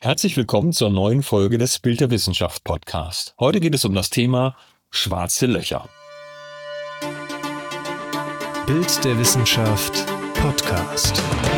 Herzlich willkommen zur neuen Folge des Bild der Wissenschaft Podcast. Heute geht es um das Thema schwarze Löcher. Bild der Wissenschaft Podcast.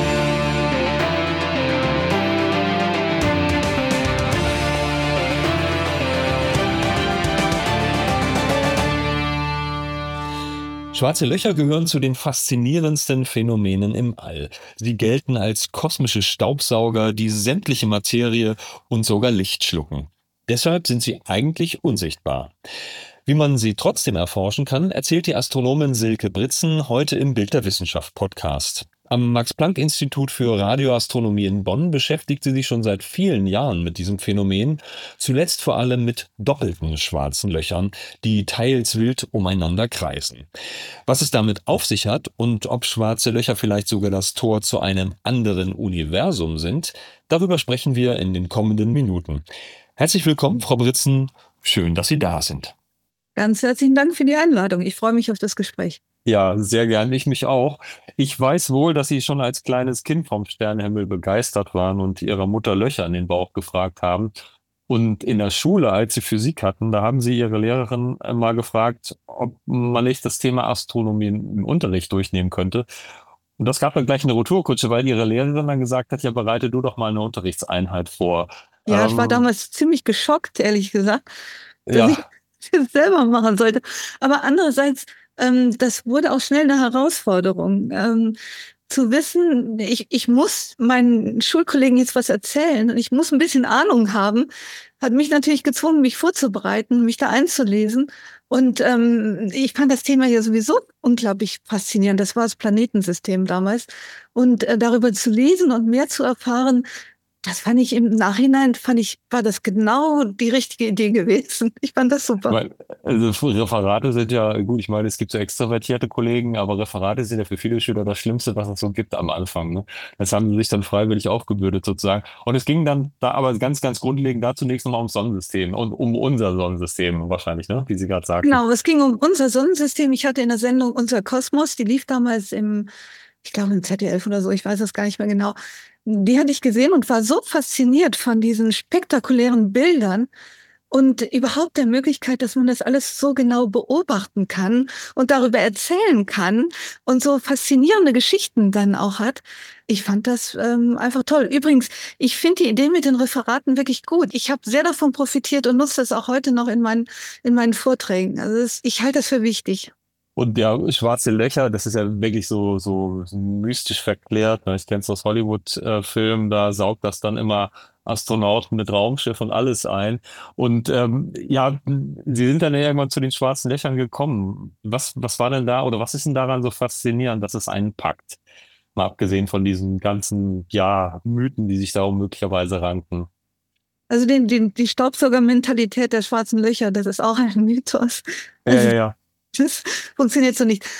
Schwarze Löcher gehören zu den faszinierendsten Phänomenen im All. Sie gelten als kosmische Staubsauger, die sämtliche Materie und sogar Licht schlucken. Deshalb sind sie eigentlich unsichtbar. Wie man sie trotzdem erforschen kann, erzählt die Astronomin Silke Britzen heute im Bild der Wissenschaft Podcast. Am Max-Planck-Institut für Radioastronomie in Bonn beschäftigt sie sich schon seit vielen Jahren mit diesem Phänomen, zuletzt vor allem mit doppelten schwarzen Löchern, die teils wild umeinander kreisen. Was es damit auf sich hat und ob schwarze Löcher vielleicht sogar das Tor zu einem anderen Universum sind, darüber sprechen wir in den kommenden Minuten. Herzlich willkommen, Frau Britzen. Schön, dass Sie da sind. Ganz herzlichen Dank für die Einladung. Ich freue mich auf das Gespräch. Ja, sehr gern. Ich mich auch. Ich weiß wohl, dass Sie schon als kleines Kind vom Sternenhimmel begeistert waren und Ihrer Mutter Löcher in den Bauch gefragt haben. Und in der Schule, als Sie Physik hatten, da haben Sie Ihre Lehrerin mal gefragt, ob man nicht das Thema Astronomie im Unterricht durchnehmen könnte. Und das gab dann gleich eine Retourkutsche, weil Ihre Lehrerin dann gesagt hat, ja, bereite du doch mal eine Unterrichtseinheit vor. Ja, ich war damals ziemlich geschockt, ehrlich gesagt, dass Ja. ich das selber machen sollte. Aber andererseits, das wurde auch schnell eine Herausforderung. Zu wissen, ich muss meinen Schulkollegen jetzt was erzählen und ich muss ein bisschen Ahnung haben, hat mich natürlich gezwungen, mich vorzubereiten, mich da einzulesen. Und ich fand das Thema ja sowieso unglaublich faszinierend. Das war das Planetensystem damals. Und darüber zu lesen und mehr zu erfahren, das fand ich im Nachhinein, war das genau die richtige Idee gewesen. Ich fand das super. Also Referate sind ja, gut, ich meine, es gibt so extrovertierte Kollegen, aber Referate sind ja für viele Schüler das Schlimmste, was es so gibt am Anfang. Ne? Das haben sie sich dann freiwillig aufgebürdet sozusagen. Und es ging dann da aber ganz, ganz grundlegend da zunächst nochmal ums Sonnensystem und um unser Sonnensystem wahrscheinlich, ne? Wie Sie gerade sagten. Genau, es ging um unser Sonnensystem. Ich hatte in der Sendung Unser Kosmos, die lief damals ich glaube im ZDF oder so, ich weiß das gar nicht mehr genau. Die hatte ich gesehen und war so fasziniert von diesen spektakulären Bildern und überhaupt der Möglichkeit, dass man das alles so genau beobachten kann und darüber erzählen kann und so faszinierende Geschichten dann auch hat. Ich fand das einfach toll. Übrigens, ich finde die Idee mit den Referaten wirklich gut. Ich habe sehr davon profitiert und nutze das auch heute noch in meinen Vorträgen. Also ich halte das für wichtig. Und ja, schwarze Löcher, das ist ja wirklich so mystisch verklärt. Ne? Ich kenne es aus Hollywood-Filmen, da saugt das dann immer Astronauten mit Raumschiff und alles ein. Und ja, sie sind dann ja irgendwann zu den schwarzen Löchern gekommen. Was war denn da oder was ist denn daran so faszinierend, dass es einen packt? Mal abgesehen von diesen ganzen, ja, Mythen, die sich darum möglicherweise ranken. Also die Staubsaugermentalität der schwarzen Löcher, das ist auch ein Mythos. Also Ja. das funktioniert so nicht.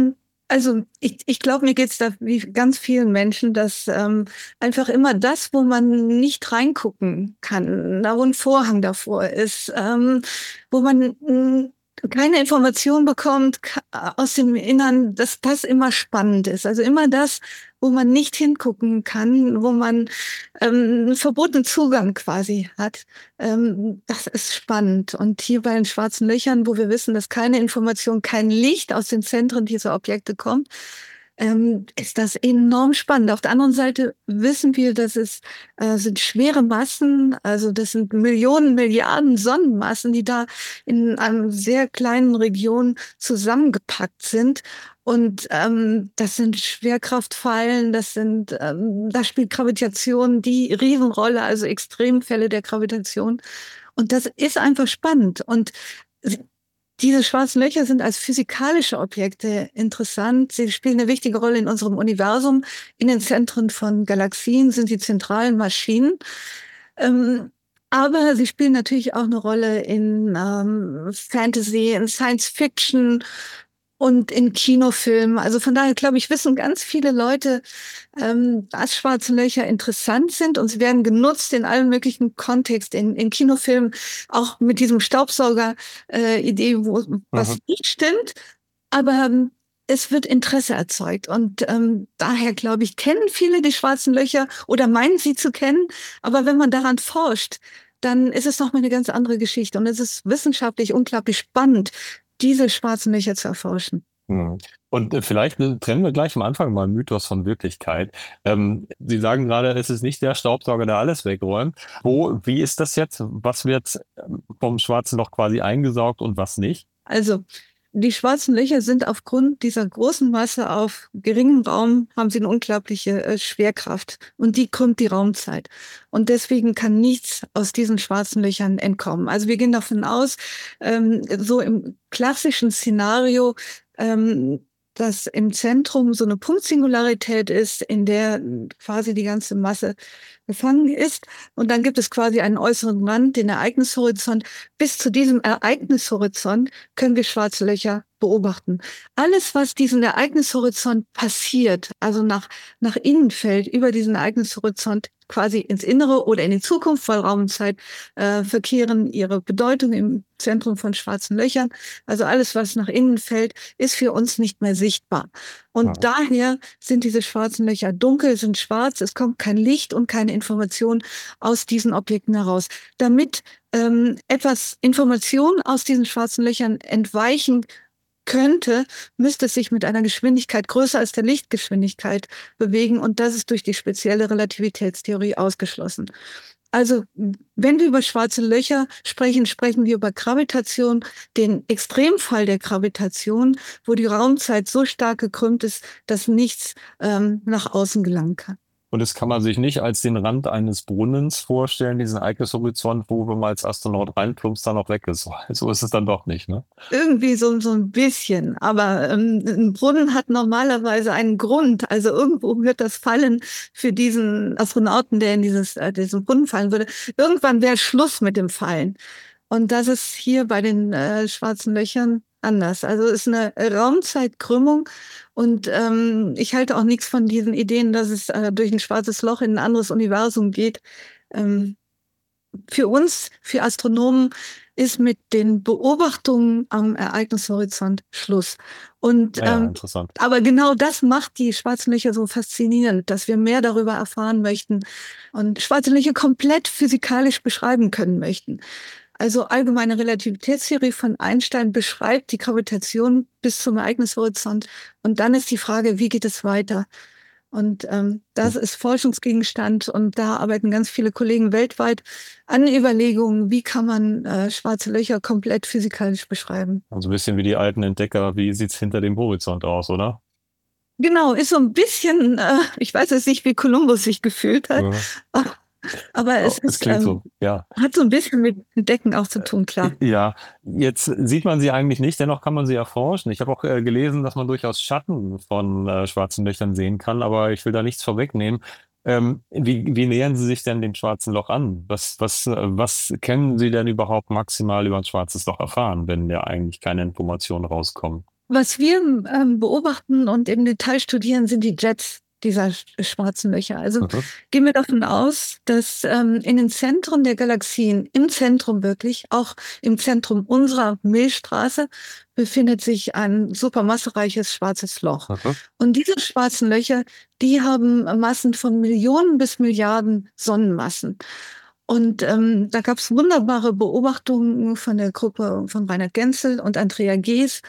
Also ich glaube, mir geht's da wie ganz vielen Menschen, dass einfach immer das, wo man nicht reingucken kann, da wo ein Vorhang davor ist, wo man keine Information bekommt aus dem Innern, dass das immer spannend ist. Also immer das, wo man nicht hingucken kann, wo man einen verbotenen Zugang quasi hat. Das ist spannend. Und hier bei den schwarzen Löchern, wo wir wissen, dass keine Information, kein Licht aus den Zentren dieser Objekte kommt, ist das enorm spannend. Auf der anderen Seite wissen wir, dass es sind schwere Massen, also das sind Millionen, Milliarden Sonnenmassen, die da in einer sehr kleinen Region zusammengepackt sind. Und das sind Schwerkraftfallen, da spielt Gravitation die Riesenrolle, also Extremfälle der Gravitation. Und das ist einfach spannend. Und diese schwarzen Löcher sind als physikalische Objekte interessant. Sie spielen eine wichtige Rolle in unserem Universum. In den Zentren von Galaxien sind sie zentralen Maschinen. Aber sie spielen natürlich auch eine Rolle in Fantasy, in Science Fiction und in Kinofilmen. Also von daher, glaube ich, wissen ganz viele Leute, dass schwarze Löcher interessant sind und sie werden genutzt in allen möglichen Kontexten, in Kinofilmen, auch mit diesem Staubsauger-Idee, was nicht stimmt. Aber es wird Interesse erzeugt. Und daher, glaube ich, kennen viele die schwarzen Löcher oder meinen sie zu kennen. Aber wenn man daran forscht, dann ist es nochmal eine ganz andere Geschichte. Und es ist wissenschaftlich unglaublich spannend, diese schwarzen Löcher zu erforschen. Hm. Und vielleicht trennen wir gleich am Anfang mal Mythos von Wirklichkeit. Sie sagen gerade, es ist nicht der Staubsauger, der alles wegräumt. Wie ist das jetzt? Was wird vom schwarzen Loch quasi eingesaugt und was nicht? Also die schwarzen Löcher sind aufgrund dieser großen Masse auf geringem Raum, haben sie eine unglaubliche Schwerkraft und die krümmt die Raumzeit. Und deswegen kann nichts aus diesen schwarzen Löchern entkommen. Also wir gehen davon aus, so im klassischen Szenario, dass im Zentrum so eine Punktsingularität ist, in der quasi die ganze Masse gefangen ist. Und dann gibt es quasi einen äußeren Rand, den Ereignishorizont. Bis zu diesem Ereignishorizont können wir schwarze Löcher beobachten. Alles, was diesen Ereignishorizont passiert, also nach innen fällt, über diesen Ereignishorizont quasi ins Innere oder in die Zukunft, weil Raum und Zeit verkehren ihre Bedeutung im Zentrum von schwarzen Löchern. Also alles, was nach innen fällt, ist für uns nicht mehr sichtbar. Und daher sind diese schwarzen Löcher dunkel, sind schwarz, es kommt kein Licht und keine Information aus diesen Objekten heraus. Damit etwas Information aus diesen schwarzen Löchern entweichen könnte, müsste es sich mit einer Geschwindigkeit größer als der Lichtgeschwindigkeit bewegen und das ist durch die spezielle Relativitätstheorie ausgeschlossen. Also, wenn wir über schwarze Löcher sprechen, sprechen wir über Gravitation, den Extremfall der Gravitation, wo die Raumzeit so stark gekrümmt ist, dass nichts nach außen gelangen kann. Und das kann man sich nicht als den Rand eines Brunnens vorstellen, diesen Ereignishorizont, wo, wenn man als Astronaut reinplumpst, dann auch weg ist. So ist es dann doch nicht, ne? Irgendwie so ein bisschen. Aber ein Brunnen hat normalerweise einen Grund. Also irgendwo wird das fallen für diesen Astronauten, der in diesen Brunnen fallen würde. Irgendwann wäre Schluss mit dem Fallen. Und das ist hier bei den schwarzen Löchern anders. Also es ist eine Raumzeitkrümmung und ich halte auch nichts von diesen Ideen, dass es durch ein schwarzes Loch in ein anderes Universum geht. Für uns, für Astronomen, ist mit den Beobachtungen am Ereignishorizont Schluss. Und interessant. aber genau das macht die schwarzen Löcher so faszinierend, dass wir mehr darüber erfahren möchten und schwarze Löcher komplett physikalisch beschreiben können möchten. Also allgemeine Relativitätstheorie von Einstein beschreibt die Gravitation bis zum Ereignishorizont. Und dann ist die Frage, wie geht es weiter? Und das ist Forschungsgegenstand. Und da arbeiten ganz viele Kollegen weltweit an Überlegungen, wie kann man schwarze Löcher komplett physikalisch beschreiben. Also ein bisschen wie die alten Entdecker, wie sieht's hinter dem Horizont aus, oder? Genau, ist so ein bisschen, ich weiß jetzt nicht, wie Kolumbus sich gefühlt hat. Ja. Aber es klingt so, ja. Hat so ein bisschen mit Entdecken auch zu tun, klar. Ja, jetzt sieht man sie eigentlich nicht, dennoch kann man sie erforschen. Ich habe auch gelesen, dass man durchaus Schatten von schwarzen Löchern sehen kann, aber ich will da nichts vorwegnehmen. Wie nähern Sie sich denn dem schwarzen Loch an? Was können Sie denn überhaupt maximal über ein schwarzes Loch erfahren, wenn ja eigentlich keine Informationen rauskommen? Was wir beobachten und im Detail studieren, sind die Jets dieser schwarzen Löcher. Also gehen wir davon aus, dass in den Zentren der Galaxien, im Zentrum wirklich, auch im Zentrum unserer Milchstraße, befindet sich ein supermassereiches schwarzes Loch. Und diese schwarzen Löcher, die haben Massen von Millionen bis Milliarden Sonnenmassen. Und da gab es wunderbare Beobachtungen von der Gruppe von Reinhard Genzel und Andrea Gees,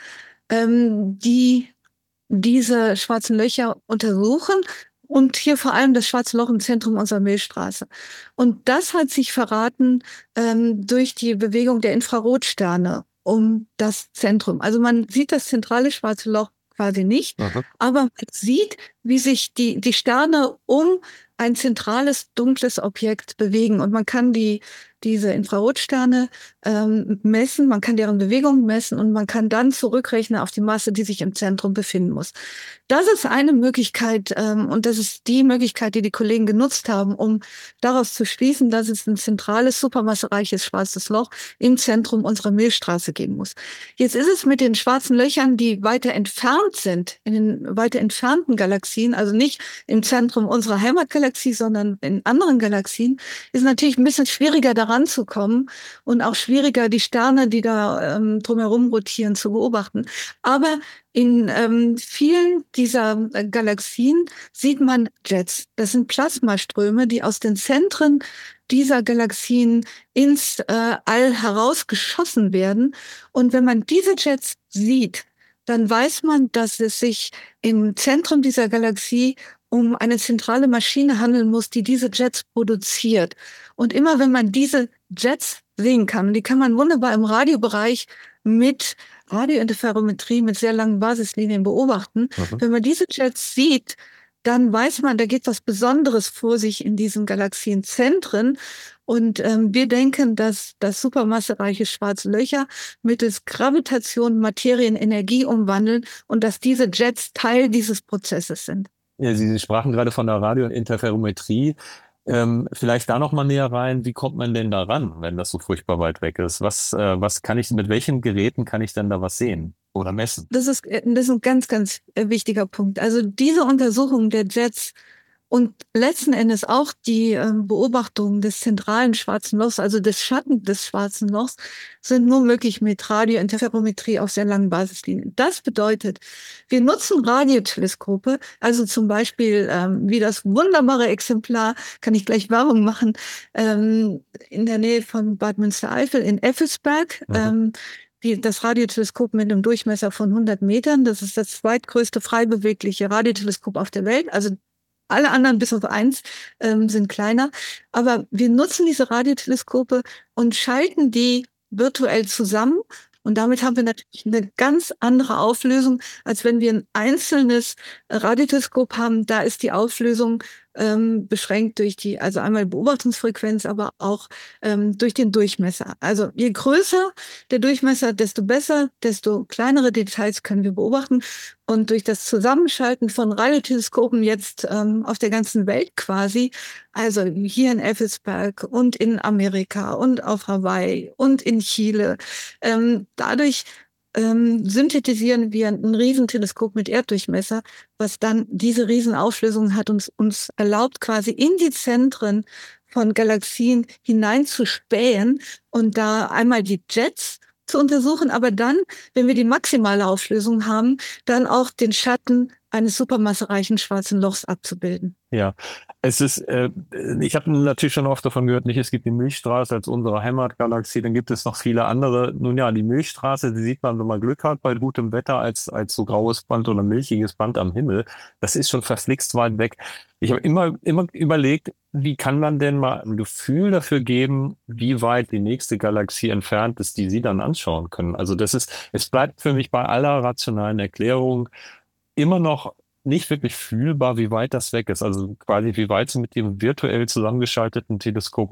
die diese schwarzen Löcher untersuchen und hier vor allem das schwarze Loch im Zentrum unserer Milchstraße. Und das hat sich verraten durch die Bewegung der Infrarotsterne um das Zentrum. Also man sieht das zentrale schwarze Loch quasi nicht, aber man sieht, wie sich die Sterne um ein zentrales, dunkles Objekt bewegen. Und man kann diese Infrarotsterne messen, man kann deren Bewegung messen und man kann dann zurückrechnen auf die Masse, die sich im Zentrum befinden muss. Das ist eine Möglichkeit und das ist die Möglichkeit, die die Kollegen genutzt haben, um daraus zu schließen, dass es ein zentrales, supermassereiches schwarzes Loch im Zentrum unserer Milchstraße geben muss. Jetzt ist es mit den schwarzen Löchern, die weiter entfernt sind, in den weiter entfernten Galaxien, also nicht im Zentrum unserer Heimatgalaxie, sondern in anderen Galaxien, ist natürlich ein bisschen schwieriger, da ranzukommen und auch schwieriger, die Sterne, die da drumherum rotieren, zu beobachten. Aber in vielen dieser Galaxien sieht man Jets. Das sind Plasmaströme, die aus den Zentren dieser Galaxien ins All herausgeschossen werden. Und wenn man diese Jets sieht, dann weiß man, dass es sich im Zentrum dieser Galaxie um eine zentrale Maschine handeln muss, die diese Jets produziert. Und immer wenn man diese Jets sehen kann, die kann man wunderbar im Radiobereich mit Radiointerferometrie, mit sehr langen Basislinien beobachten. Wenn man diese Jets sieht, dann weiß man, da geht was Besonderes vor sich in diesen Galaxienzentren. Und wir denken, dass das supermassereiche schwarze Löcher mittels Gravitation Materie in Energie umwandeln und dass diese Jets Teil dieses Prozesses sind. Ja, Sie sprachen gerade von der Radiointerferometrie. Vielleicht da noch mal näher rein. Wie kommt man denn da ran, wenn das so furchtbar weit weg ist? Was kann ich, mit welchen Geräten kann ich denn da was sehen oder messen? Das ist ein ganz, ganz wichtiger Punkt. Also diese Untersuchung der Jets und letzten Endes auch die Beobachtung des zentralen schwarzen Lochs, also des Schatten des schwarzen Lochs, sind nur möglich mit Radiointerferometrie auf sehr langen Basislinien. Das bedeutet, wir nutzen Radioteleskope, also zum Beispiel wie das wunderbare Exemplar, kann ich gleich Werbung machen, in der Nähe von Bad Münstereifel in Effelsberg. Das Radioteleskop mit einem Durchmesser von 100 Metern, das ist das zweitgrößte frei bewegliche Radioteleskop auf der Welt. Also alle anderen bis auf eins sind kleiner. Aber wir nutzen diese Radioteleskope und schalten die virtuell zusammen. Und damit haben wir natürlich eine ganz andere Auflösung, als wenn wir ein einzelnes Radioteleskop haben. Da ist die Auflösung beschränkt durch also einmal Beobachtungsfrequenz, aber auch durch den Durchmesser. Also je größer der Durchmesser, desto besser, desto kleinere Details können wir beobachten. Und durch das Zusammenschalten von Radioteleskopen jetzt auf der ganzen Welt quasi, also hier in Effelsberg und in Amerika und auf Hawaii und in Chile, dadurch synthetisieren wir ein Riesenteleskop mit Erddurchmesser, was dann diese Riesenauflösung hat und uns erlaubt, quasi in die Zentren von Galaxien hineinzuspähen und da einmal die Jets zu untersuchen, aber dann, wenn wir die maximale Auflösung haben, dann auch den Schatten eines supermassereichen schwarzen Lochs abzubilden. Ja, ich habe natürlich schon oft davon gehört, nicht, es gibt die Milchstraße als unsere Heimatgalaxie, dann gibt es noch viele andere. Nun ja, die Milchstraße, die sieht man, wenn man Glück hat, bei gutem Wetter als so graues Band oder milchiges Band am Himmel. Das ist schon verflixt weit weg. Ich habe immer überlegt, wie kann man denn mal ein Gefühl dafür geben, wie weit die nächste Galaxie entfernt ist, die Sie dann anschauen können. Also es bleibt für mich bei aller rationalen Erklärung immer noch nicht wirklich fühlbar, wie weit das weg ist. Also quasi, wie weit Sie mit dem virtuell zusammengeschalteten Teleskop,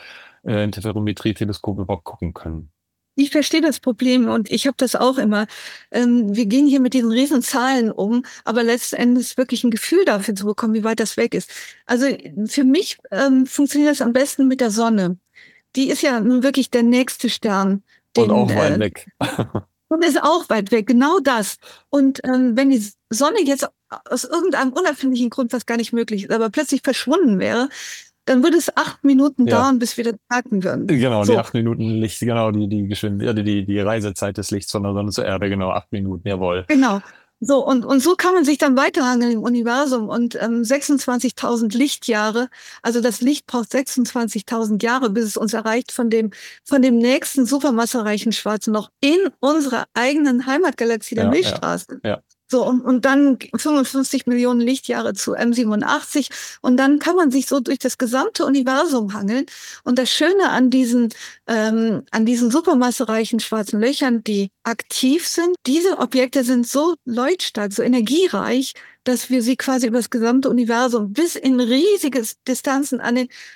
Interferometrie-Teleskop überhaupt gucken können. Ich verstehe das Problem und ich habe das auch immer. Wir gehen hier mit diesen riesen Zahlen um, aber letzten Endes wirklich ein Gefühl dafür zu bekommen, wie weit das weg ist. Also für mich funktioniert das am besten mit der Sonne. Die ist ja nun wirklich der nächste Stern. Und auch weit weg. Und ist auch weit weg, genau das. Und wenn die Sonne jetzt aus irgendeinem unerfindlichen Grund, was gar nicht möglich ist, aber plötzlich verschwunden wäre, dann würde es 8 Minuten dauern, bis wir das merken würden. Genau, so. Die 8 Minuten Licht, genau, die Reisezeit des Lichts von der Sonne zur Erde, genau, 8 Minuten, jawohl. Genau. So, und so kann man sich dann weiterhangeln im Universum und 26.000 Lichtjahre, also das Licht braucht 26.000 Jahre, bis es uns erreicht von dem nächsten supermassereichen schwarzen Loch in unserer eigenen Heimatgalaxie der Milchstraße. Ja. So, und dann 55 Millionen Lichtjahre zu M87 und dann kann man sich so durch das gesamte Universum hangeln. Und das Schöne an diesen supermassereichen schwarzen Löchern, die aktiv sind, diese Objekte sind so leuchtstark, so energiereich, dass wir sie quasi über das gesamte Universum bis in riesige Distanzen an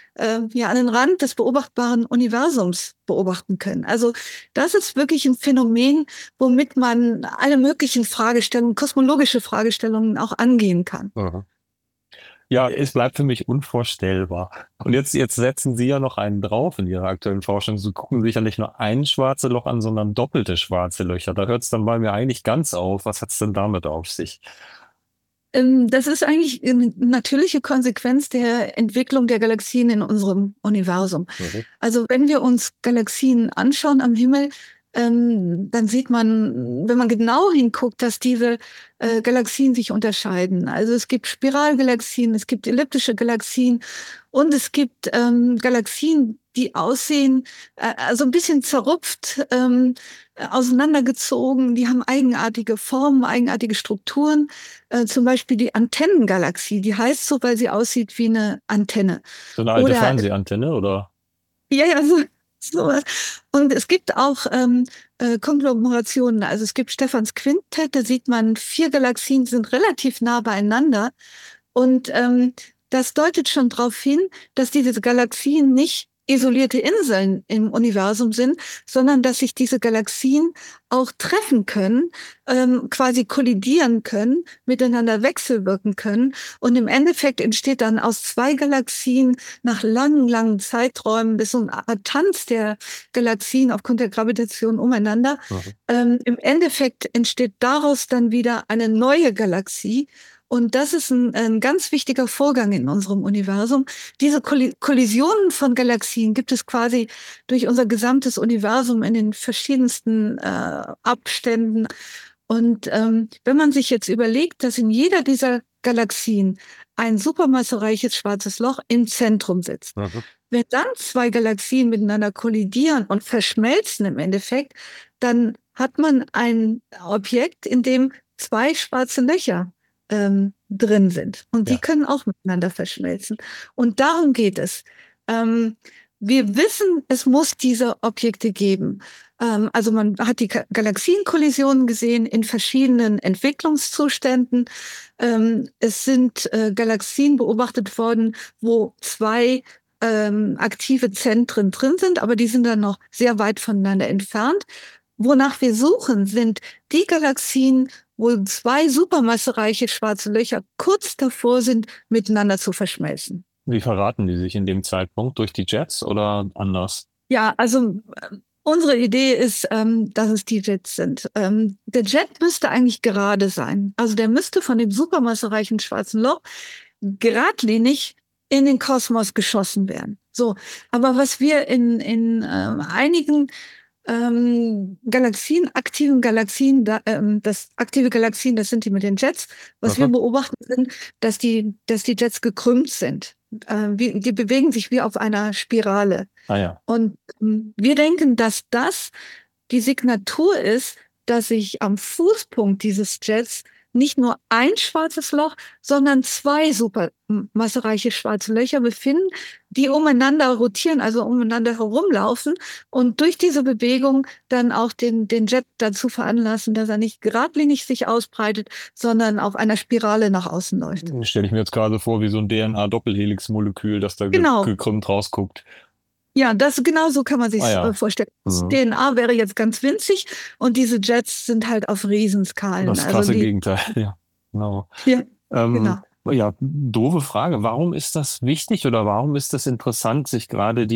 den Rand des beobachtbaren Universums beobachten können. Also das ist wirklich ein Phänomen, womit man alle möglichen Fragestellungen, kosmologische Fragestellungen auch angehen kann. Mhm. Ja, es bleibt für mich unvorstellbar. Und jetzt setzen Sie ja noch einen drauf in Ihrer aktuellen Forschung. Sie gucken sich ja nicht nur ein schwarzes Loch an, sondern doppelte schwarze Löcher. Da hört es dann bei mir eigentlich ganz auf. Was hat es denn damit auf sich? Das ist eigentlich eine natürliche Konsequenz der Entwicklung der Galaxien in unserem Universum. Mhm. Also wenn wir uns Galaxien anschauen am Himmel, dann sieht man, wenn man genau hinguckt, dass diese Galaxien sich unterscheiden. Also es gibt Spiralgalaxien, es gibt elliptische Galaxien und es gibt Galaxien, die aussehen, also ein bisschen zerrupft, auseinandergezogen, die haben eigenartige Formen, eigenartige Strukturen. Zum Beispiel die Antennengalaxie, die heißt so, weil sie aussieht wie eine Antenne. So eine alte Oder Fernsehantenne, oder? ja, sowas. Und es gibt auch Konglomerationen. Also es gibt Stephans Quintett, da sieht man 4 Galaxien sind relativ nah beieinander. Und das deutet schon darauf hin, dass diese Galaxien nicht isolierte Inseln im Universum sind, sondern dass sich diese Galaxien auch treffen können, quasi kollidieren können, miteinander wechselwirken können. Und im Endeffekt entsteht dann aus 2 Galaxien nach langen, langen Zeiträumen bis so eine Art Tanz der Galaxien aufgrund der Gravitation umeinander. Mhm. Im Endeffekt entsteht daraus dann wieder eine neue Galaxie. Und das ist ein ganz wichtiger Vorgang in unserem Universum. Diese Kollisionen von Galaxien gibt es quasi durch unser gesamtes Universum in den verschiedensten Abständen. Und wenn man sich jetzt überlegt, dass in jeder dieser Galaxien ein supermassereiches schwarzes Loch im Zentrum sitzt, Mhm. wenn dann 2 Galaxien miteinander kollidieren und verschmelzen im Endeffekt, dann hat man ein Objekt, in dem 2 schwarze Löcher drin sind. Und die Ja. können auch miteinander verschmelzen. Und darum geht es. Wir wissen, es muss diese Objekte geben. Also man hat die Galaxienkollisionen gesehen in verschiedenen Entwicklungszuständen. Es sind Galaxien beobachtet worden, wo 2 aktive Zentren drin sind, aber die sind dann noch sehr weit voneinander entfernt. Wonach wir suchen, sind die Galaxien, wo 2 supermassereiche schwarze Löcher kurz davor sind, miteinander zu verschmelzen. Wie verraten die sich in dem Zeitpunkt? Durch die Jets oder anders? Ja, also unsere Idee ist, dass es die Jets sind. Der Jet müsste eigentlich gerade sein. Also der müsste von dem supermassereichen schwarzen Loch geradlinig in den Kosmos geschossen werden. So, aber was wir in einigen Galaxien, aktiven Galaxien, das aktive Galaxien, das sind die mit den Jets. Was wir Mhm. beobachten, sind, dass die Jets gekrümmt sind. Die bewegen sich wie auf einer Spirale. Ah ja. Und wir denken, dass das die Signatur ist, dass sich am Fußpunkt dieses Jets nicht nur ein schwarzes Loch, sondern 2 supermassereiche schwarze Löcher befinden, die umeinander rotieren, also umeinander herumlaufen und durch diese Bewegung dann auch den Jet dazu veranlassen, dass er nicht geradlinig sich ausbreitet, sondern auf einer Spirale nach außen läuft. Stelle ich mir jetzt gerade vor, wie so ein DNA-Doppelhelix-Molekül, das da Genau. gekrümmt rausguckt. Ja, genau so kann man sich Ah ja. vorstellen. Das Mhm. DNA wäre jetzt ganz winzig und diese Jets sind halt auf Riesenskalen. Das Also krasse die, Gegenteil, ja. Genau. ja, genau. Ja, doofe Frage. Warum ist das wichtig oder warum ist das interessant, sich gerade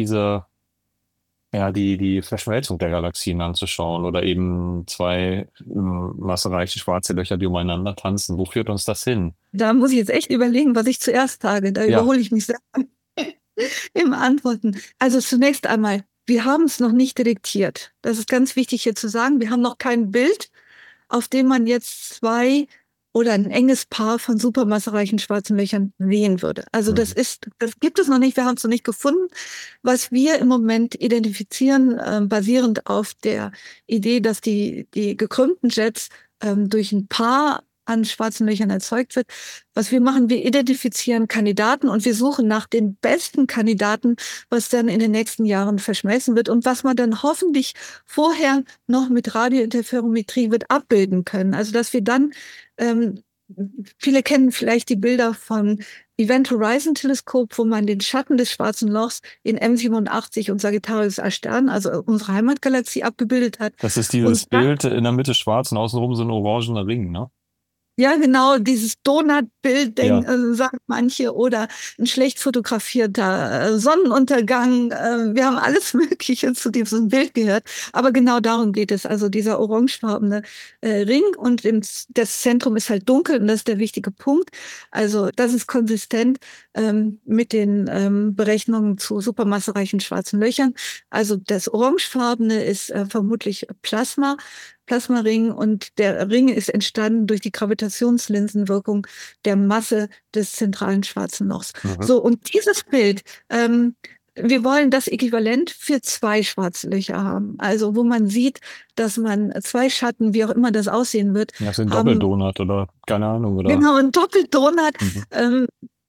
die Verschmelzung der Galaxien anzuschauen oder eben 2 massereiche schwarze Löcher, die umeinander tanzen? Wo führt uns das hin? Da muss ich jetzt echt überlegen, was ich zuerst sage. Da Ja. überhole ich mich selber im Antworten. Also zunächst einmal, wir haben es noch nicht detektiert. Das ist ganz wichtig hier zu sagen. Wir haben noch kein Bild, auf dem man jetzt 2 oder ein enges Paar von supermassereichen schwarzen Löchern sehen würde. Also das gibt es noch nicht, wir haben es noch nicht gefunden. Was wir im Moment identifizieren, basierend auf der Idee, dass die gekrümmten Jets durch ein Paar an schwarzen Löchern erzeugt wird. Was wir machen, wir identifizieren Kandidaten und wir suchen nach den besten Kandidaten, was dann in den nächsten Jahren verschmelzen wird und was man dann hoffentlich vorher noch mit Radiointerferometrie wird abbilden können. Also dass wir dann, viele kennen vielleicht die Bilder von Event Horizon Teleskop, wo man den Schatten des schwarzen Lochs in M87 und Sagittarius A Stern, also unsere Heimatgalaxie, abgebildet hat. Das ist dieses Bild in der Mitte schwarz und außenrum so ein orangener Ring, ne? Ja, genau, dieses Donutbild, Ja. sagen manche, oder ein schlecht fotografierter Sonnenuntergang. Wir haben alles Mögliche zu diesem Bild gehört. Aber genau darum geht es. Also dieser orangefarbene Ring, und das Zentrum ist halt dunkel, und das ist der wichtige Punkt. Also das ist konsistent mit den Berechnungen zu supermassereichen schwarzen Löchern. Also das orangefarbene ist vermutlich Plasmaring, und der Ring ist entstanden durch die Gravitationslinsenwirkung der Masse des zentralen schwarzen Lochs. Mhm. So, und dieses Bild, wir wollen das Äquivalent für 2 schwarze Löcher haben. Also wo man sieht, dass man 2 Schatten, wie auch immer das aussehen wird, Das ist ein haben. Doppeldonut oder keine Ahnung, oder? Genau, ein Doppeldonut, Mhm.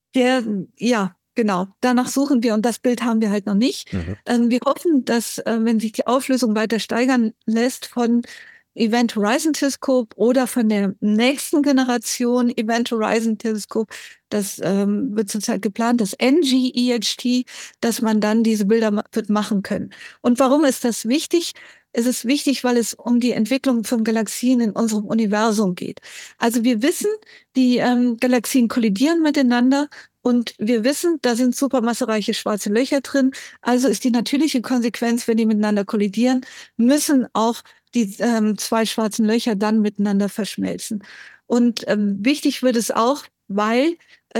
ja, genau, danach suchen wir, und das Bild haben wir halt noch nicht. Mhm. Wir hoffen, dass, wenn sich die Auflösung weiter steigern lässt von Event Horizon Telescope oder von der nächsten Generation Event Horizon Telescope, das wird zurzeit geplant, das NGEHT, dass man dann diese Bilder wird machen können. Und warum ist das wichtig? Es ist wichtig, weil es um die Entwicklung von Galaxien in unserem Universum geht. Also wir wissen, die Galaxien kollidieren miteinander, und wir wissen, da sind supermassereiche schwarze Löcher drin. Also ist die natürliche Konsequenz, wenn die miteinander kollidieren, müssen auch die 2 schwarzen Löcher dann miteinander verschmelzen. Und wichtig wird es auch, weil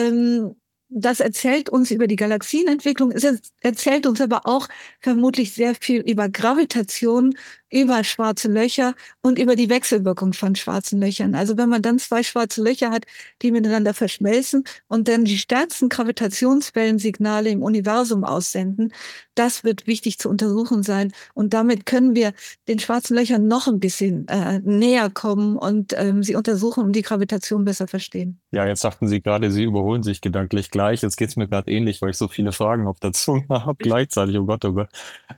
das erzählt uns über die Galaxienentwicklung. Es erzählt uns aber auch vermutlich sehr viel über Gravitation, über schwarze Löcher und über die Wechselwirkung von schwarzen Löchern. Also wenn man dann 2 schwarze Löcher hat, die miteinander verschmelzen und dann die stärksten Gravitationswellensignale im Universum aussenden, das wird wichtig zu untersuchen sein. Und damit können wir den schwarzen Löchern noch ein bisschen näher kommen und sie untersuchen und die Gravitation besser verstehen. Ja, jetzt sagten Sie gerade, Sie überholen sich gedanklich gleich. Jetzt geht's mir gerade ähnlich, weil ich so viele Fragen auf der Zunge habe gleichzeitig. Oh Gott, oh Gott.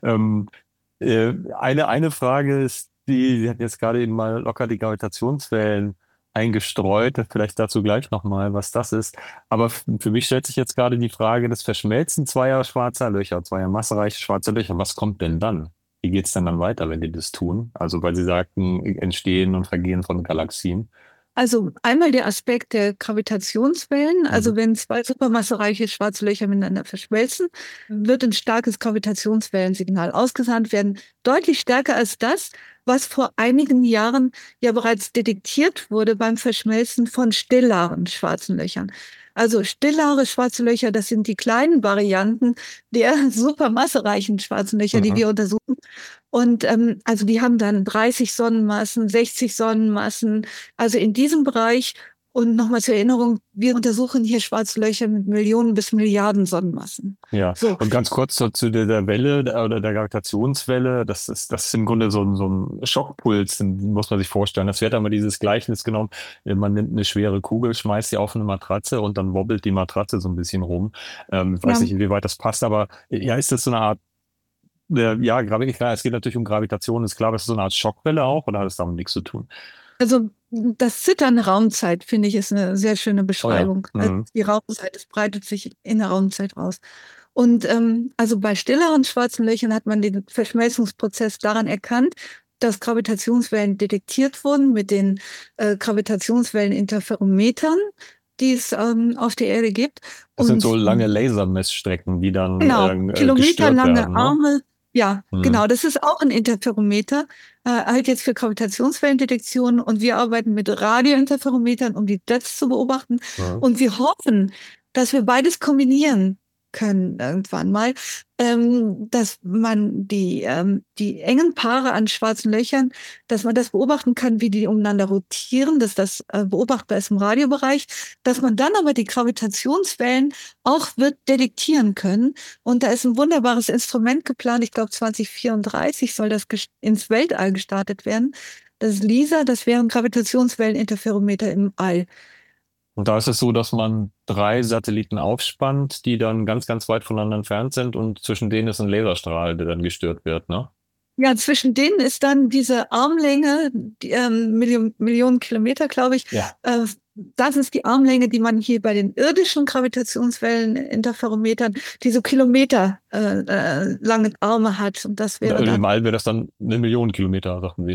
Eine Frage ist Sie hatten jetzt gerade eben mal locker die Gravitationswellen eingestreut. Vielleicht dazu gleich nochmal, was das ist. Aber für mich stellt sich jetzt gerade die Frage, das Verschmelzen zweier schwarzer Löcher, zweier massereiche schwarze Löcher. Was kommt denn dann? Wie geht's denn dann weiter, wenn die das tun? Also, weil Sie sagten, Entstehen und Vergehen von Galaxien. Also einmal der Aspekt der Gravitationswellen. Also Mhm. wenn 2 supermassereiche schwarze Löcher miteinander verschmelzen, wird ein starkes Gravitationswellensignal ausgesandt werden. Deutlich stärker als das, was vor einigen Jahren ja bereits detektiert wurde beim Verschmelzen von stellaren schwarzen Löchern. Also stellare schwarze Löcher, das sind die kleinen Varianten der supermassereichen schwarzen Löcher, die Mhm. wir untersuchen. Und also die haben dann 30 Sonnenmassen, 60 Sonnenmassen, also in diesem Bereich. Und nochmal zur Erinnerung, wir untersuchen hier schwarze Löcher mit Millionen bis Milliarden Sonnenmassen. Ja, So, und ganz kurz zu der Welle oder der Gravitationswelle, das ist im Grunde so ein Schockpuls, den muss man sich vorstellen. Das wird einmal dieses Gleichnis genommen, man nimmt eine schwere Kugel, schmeißt sie auf eine Matratze und dann wobbelt die Matratze so ein bisschen rum. Ich weiß ja, nicht, inwieweit das passt, aber ja, ist das so eine Art, ja, klar, es geht natürlich um Gravitation, ist klar, aber ist das so eine Art Schockwelle auch oder hat es damit nichts zu tun? also das Zittern Raumzeit, finde ich, ist eine sehr schöne Oh ja. Beschreibung. Also Mhm. die Raumzeit, es breitet sich in der Raumzeit raus. Und also bei stilleren schwarzen Löchern hat man den Verschmelzungsprozess daran erkannt, dass Gravitationswellen detektiert wurden mit den Gravitationswelleninterferometern, die es auf der Erde gibt. Das sind so Und lange Lasermessstrecken, die dann genau, gestört kilometerlange werden, ne? Arme. Ja, Mhm. genau, das ist auch ein Interferometer, halt jetzt für Gravitationswellendetektion. Und wir arbeiten mit Radiointerferometern, um die Jets zu beobachten. Mhm. Und wir hoffen, dass wir beides kombinieren können irgendwann mal, dass man die engen Paare an schwarzen Löchern, dass man das beobachten kann, wie die umeinander rotieren, dass das beobachtbar ist im Radiobereich, dass man dann aber die Gravitationswellen auch wird detektieren können. Und da ist ein wunderbares Instrument geplant. Ich glaube, 2034 soll das ins Weltall gestartet werden. Das ist LISA, das wären Gravitationswelleninterferometer im All. Und da ist es so, dass man 3 Satelliten aufspannt, die dann ganz, ganz weit voneinander entfernt sind und zwischen denen ist ein Laserstrahl, der dann gestört wird, ne? Ja, zwischen denen ist dann diese Armlänge, die, Millionen Kilometer, glaube ich. Ja. Das ist die Armlänge, die man hier bei den irdischen Gravitationswelleninterferometern, die so Kilometer lange Arme hat. Und das wäre Im dann, All wäre das dann 1 Million Kilometer, sagten Sie, ne?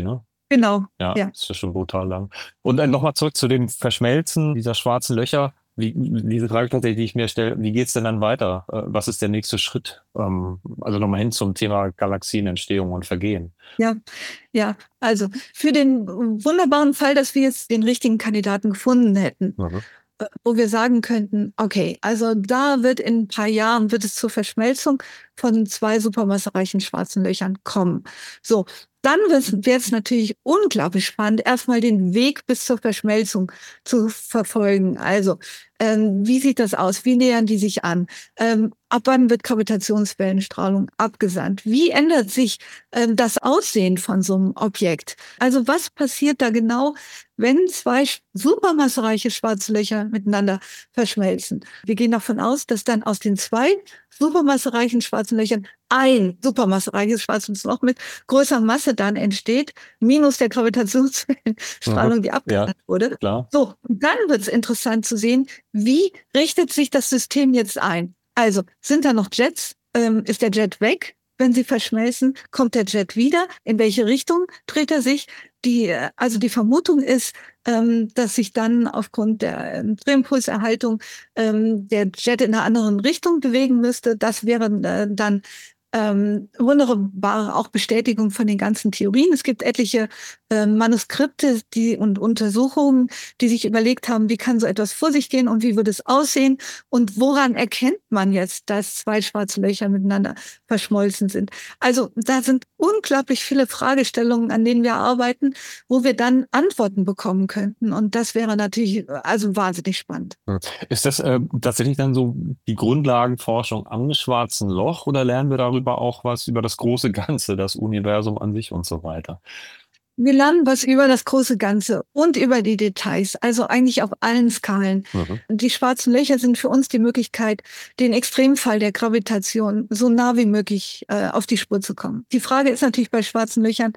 Genau, Ja, ja. ist ja schon brutal lang. Und dann nochmal zurück zu dem Verschmelzen dieser schwarzen Löcher. Diese Frage tatsächlich, die ich mir stelle, wie geht's denn dann weiter? Was ist der nächste Schritt? Also nochmal hin zum Thema Galaxienentstehung und Vergehen. Ja, ja. Also für den wunderbaren Fall, dass wir jetzt den richtigen Kandidaten gefunden hätten, Mhm. wo wir sagen könnten, okay, also da wird in ein paar Jahren wird es zur Verschmelzung von 2 supermassereichen schwarzen Löchern kommen. So, dann wäre es natürlich unglaublich spannend, erstmal den Weg bis zur Verschmelzung zu verfolgen. Also, wie sieht das aus? Wie nähern die sich an? Ab wann wird Gravitationswellenstrahlung abgesandt? Wie ändert sich das Aussehen von so einem Objekt? Also was passiert da genau, wenn 2 supermassereiche schwarze Löcher miteinander verschmelzen? Wir gehen davon aus, dass dann aus den 2 supermassereichen schwarzen Löchern ein supermassereiches schwarzes Loch mit größerer Masse dann entsteht, minus der Gravitationswellenstrahlung, die abgesandt wurde. Klar. So, und dann wird es interessant zu sehen, wie richtet sich das System jetzt ein? Also, sind da noch Jets? Ist der Jet weg? Wenn sie verschmelzen, kommt der Jet wieder? In welche Richtung dreht er sich? Also die Vermutung ist, dass sich dann aufgrund der Drehimpulserhaltung der Jet in einer anderen Richtung bewegen müsste. Das wäre dann wunderbare auch Bestätigung von den ganzen Theorien. Es gibt etliche Manuskripte und Untersuchungen, die sich überlegt haben, wie kann so etwas vor sich gehen und wie würde es aussehen und woran erkennt man jetzt, dass 2 schwarze Löcher miteinander verschmolzen sind. Also da sind unglaublich viele Fragestellungen, an denen wir arbeiten, wo wir dann Antworten bekommen könnten. Und das wäre natürlich also wahnsinnig spannend. Ist das tatsächlich dann so die Grundlagenforschung am schwarzen Loch oder lernen wir darüber auch was über das große Ganze, das Universum an sich und so weiter? Wir lernen was über das große Ganze und über die Details, also eigentlich auf allen Skalen. Mhm. Die schwarzen Löcher sind für uns die Möglichkeit, den Extremfall der Gravitation so nah wie möglich auf die Spur zu kommen. Die Frage ist natürlich bei schwarzen Löchern,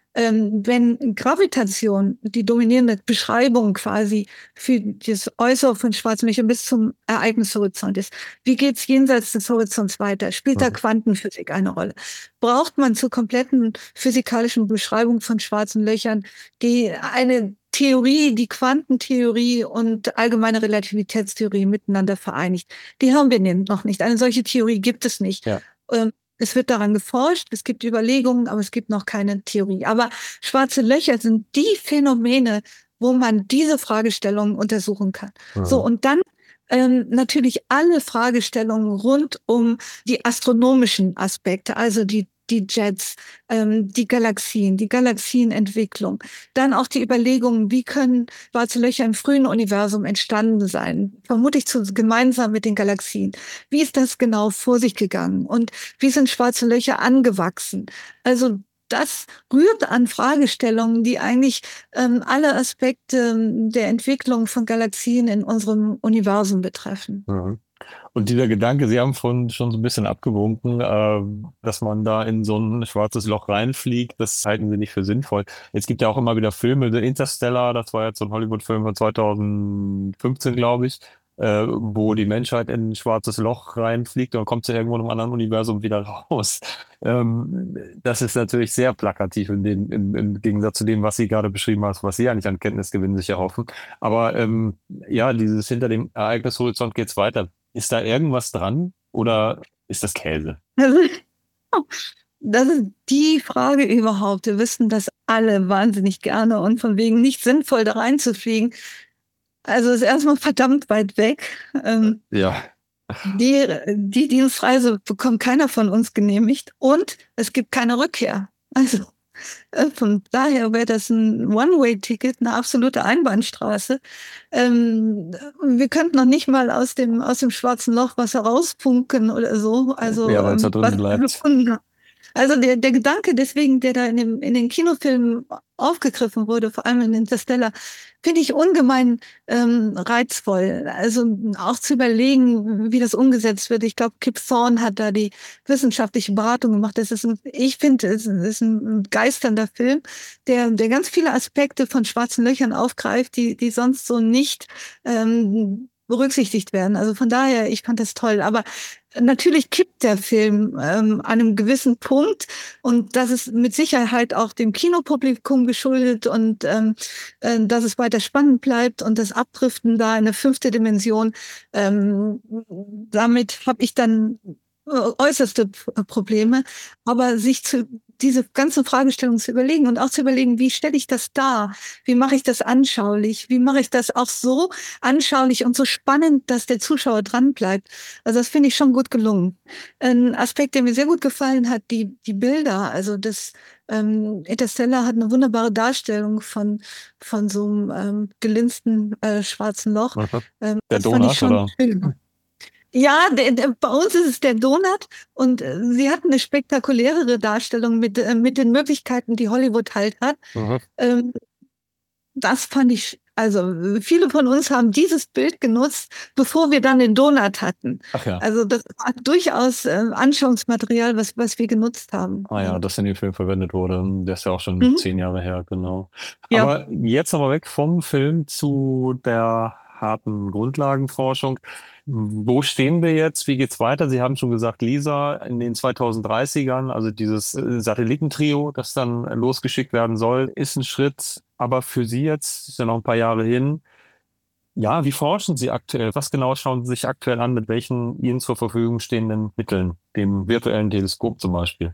wenn Gravitation die dominierende Beschreibung quasi für das Äußere von schwarzen Löchern bis zum Ereignishorizont ist, wie geht's jenseits des Horizonts weiter? Spielt da Quantenphysik eine Rolle? Braucht man zur kompletten physikalischen Beschreibung von schwarzen Löchern eine Theorie, die Quantentheorie und allgemeine Relativitätstheorie miteinander vereinigt? Die haben wir noch nicht. Eine solche Theorie gibt es nicht. Ja. Es wird daran geforscht, es gibt Überlegungen, aber es gibt noch keine Theorie. Aber schwarze Löcher sind die Phänomene, wo man diese Fragestellungen untersuchen kann. So, und dann natürlich alle Fragestellungen rund um die astronomischen Aspekte, also die Jets, die Galaxien, die Galaxienentwicklung. Dann auch die Überlegungen, wie können schwarze Löcher im frühen Universum entstanden sein? Vermutlich gemeinsam mit den Galaxien. Wie ist das genau vor sich gegangen? Und wie sind schwarze Löcher angewachsen? Also das rührt an Fragestellungen, die eigentlich alle Aspekte der Entwicklung von Galaxien in unserem Universum betreffen. Mhm. Und dieser Gedanke, Sie haben schon so ein bisschen abgewunken, dass man da in so ein schwarzes Loch reinfliegt, das halten Sie nicht für sinnvoll. Jetzt gibt ja auch immer wieder Filme, The Interstellar, das war jetzt so ein Hollywood-Film von 2015, glaube ich, wo die Menschheit in ein schwarzes Loch reinfliegt und dann kommt sie irgendwo in einem anderen Universum wieder raus. Das ist natürlich sehr plakativ im Gegensatz zu dem, was Sie gerade beschrieben haben, was Sie eigentlich an Kenntnisgewinn sich erhoffen. Aber ja, dieses hinter dem Ereignishorizont geht's weiter. Ist da irgendwas dran oder ist das Käse? Das ist die Frage überhaupt. Wir wissen das alle wahnsinnig gerne und von wegen nicht sinnvoll da reinzufliegen. Also ist erstmal verdammt weit weg. Ja. Die Dienstreise bekommt keiner von uns genehmigt und es gibt keine Rückkehr. Also von daher wäre das ein One-Way-Ticket, eine absolute Einbahnstraße. Wir könnten noch nicht mal aus dem schwarzen Loch was herausfunken oder so. Also Ja, weil es da drin bleibt. Also der Gedanke deswegen, der da in den Kinofilmen aufgegriffen wurde, vor allem in Interstellar, finde ich ungemein reizvoll. Also auch zu überlegen, wie das umgesetzt wird. Ich glaube, Kip Thorne hat da die wissenschaftliche Beratung gemacht. Ich finde, es ist ein begeisternder Film, der ganz viele Aspekte von schwarzen Löchern aufgreift, die sonst so nicht berücksichtigt werden. Also von daher, ich fand das toll. Aber natürlich kippt der Film an einem gewissen Punkt und das ist mit Sicherheit auch dem Kinopublikum geschuldet und dass es weiter spannend bleibt und das Abdriften da in eine 5. Dimension. Damit habe ich dann äußerste Probleme, aber diese ganzen Fragestellungen zu überlegen und auch zu überlegen, wie stelle ich das dar? Wie mache ich das anschaulich? Wie mache ich das auch so anschaulich und so spannend, dass der Zuschauer dran bleibt? Also das finde ich schon gut gelungen. Ein Aspekt, der mir sehr gut gefallen hat, die Bilder. Also das Interstellar hat eine wunderbare Darstellung von so einem gelinsten schwarzen Loch. Der Das fand ich Donut, schon oder? schön. Ja, bei uns ist es der Donut und sie hatten eine spektakulärere Darstellung mit den Möglichkeiten, die Hollywood halt hat. Ähm, Das fand ich, also viele von uns haben dieses Bild genutzt, bevor wir dann den Donut hatten. Ach ja. Also das war durchaus Anschauungsmaterial, was wir genutzt haben. Ah ja, das in dem Film verwendet wurde. Der ist ja auch schon 10 Jahre her, genau. Ja. Aber jetzt nochmal weg vom Film zu der harten Grundlagenforschung. Wo stehen wir jetzt? Wie geht's weiter? Sie haben schon gesagt, LISA in den 2030ern, also dieses Satellitentrio, das dann losgeschickt werden soll, ist ein Schritt. Aber für Sie jetzt, ist ja noch ein paar Jahre hin. Ja, wie forschen Sie aktuell? Was genau schauen Sie sich aktuell an, mit welchen Ihnen zur Verfügung stehenden Mitteln, dem virtuellen Teleskop zum Beispiel?